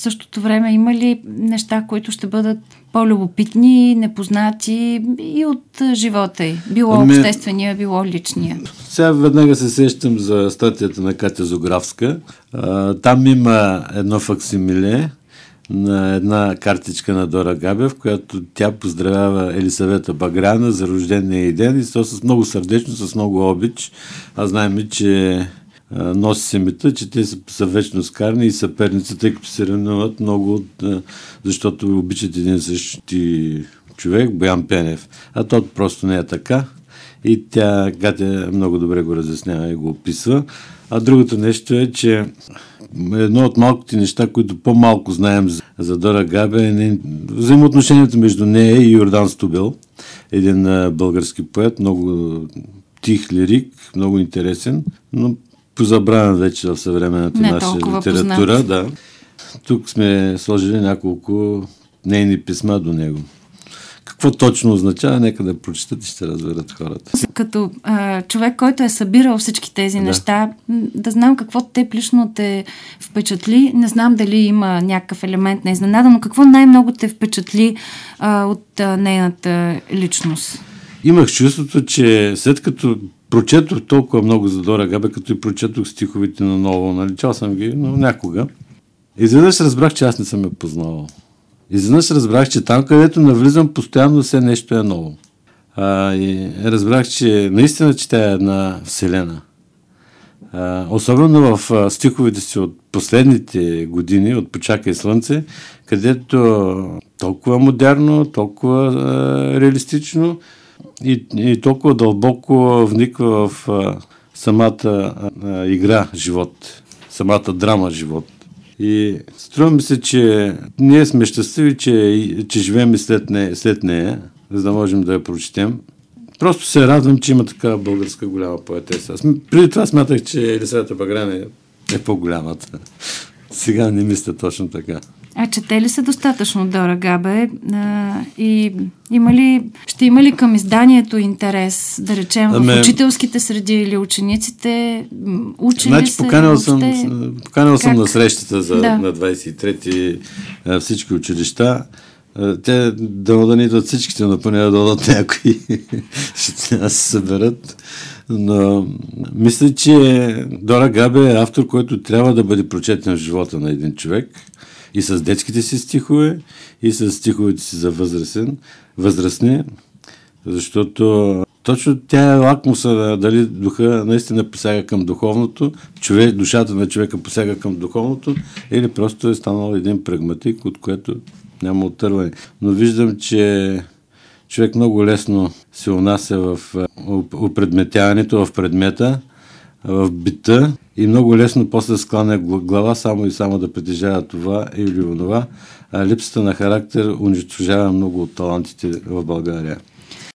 същото време има ли неща, които ще бъдат по-любопитни, непознати и от живота й? Било обществения, било личния. Сега веднага се сещам за статията на Катя Зографска. Там има едно факсимиле на една картичка на Дора Габе, в която тя поздравява Елисавета Багряна за рождения й ден и то с много сърдечно, с много обич. А знаем, че носи се мита, че те са вечно скарни и съперници, тъй като се ревнуват много, защото обичат един същи човек, Боян Пенев. А то просто не е така. И Катя много добре го разяснява и го описва. А другото нещо е, че едно от малките неща, които по-малко знаем за Дора Габе, е взаимоотношението между нея и Йордан Стубел, един български поет, много тих лирик, много интересен, но позабравен вече в съвременната наша литература. Да. Тук сме сложили няколко нейни писма до него. Какво точно означава, нека да прочитат и ще разберат хората. Като човек, който е събирал всички тези неща, да знам какво теб лично те впечатли. Не знам дали има някакъв елемент на изненада, но какво най-много те впечатли от нейната личност? Имах чувството, че след като прочетох толкова много за Дора Габе, като и прочетох стиховете наново, нали, чел съм ги, но някога. Изведнъж разбрах, че аз не съм я познавал. Изведнъж разбрах, че там, където навлизам, постоянно все нещо е ново. И разбрах, че наистина, че тя е една вселена. Особено в стиховете си от последните години, от Почакай слънце, където толкова модерно, толкова реалистично и толкова дълбоко вниква в самата игра живот, самата драма живот. И струва ми се, че ние сме щастливи, че живеем и след нея, за да можем да я прочетем. Просто се радвам, че има такава българска голяма поетеса. Преди това смятах, че Елисавета Багряна е по-голямата. Сега не мисля точно така. А чете ли се достатъчно Дора Габе? И ще има ли към изданието интерес, да речем, в учителските среди или учениците? Учени се? Поканил съм на срещата на 23-ти всички училища. Те да не идват всичките, но поне да дадат някои. Ще се съберат. Но мисля, че Дора Габе е автор, който трябва да бъде прочетен в живота на един човек. И с детските си стихове, и с стиховете си за възрастни, защото точно тя е лакмуса, дали духа наистина посяга към духовното, душата на човека посяга към духовното, или просто е станал един прагматик, от което няма отърване. Но виждам, че човек много лесно се унася в опредметяването, в предмета, в бита и много лесно после скланя глава само и само да притежава това или онова. Липсата на характер унищожава много от талантите в България.